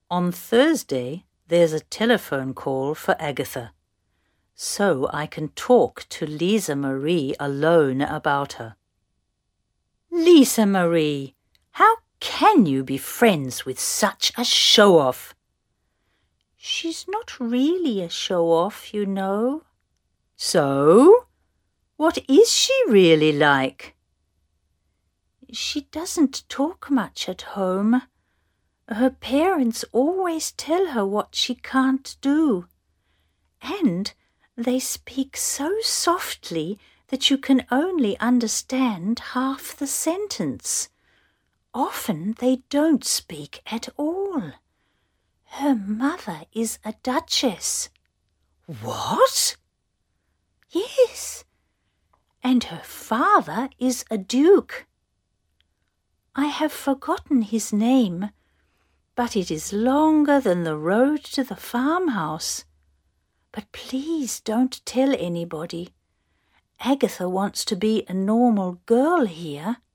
On Thursday, there's a telephone call for Agatha, so I can talk to Lisa Marie alone about her. Lisa Marie, how can you be friends with such a show-off? She's not really a show-off, you know. So, what is she really like? She doesn't talk much at home. Her parents always tell her what she can't do. And they speak so softly that you can only understand half the sentence. Often they don't speak at all. Her mother is a duchess. What? Yes, and her father is a duke. I have forgotten his name, but it is longer than the road to the farmhouse. But please don't tell anybody. Agatha wants to be a normal girl here.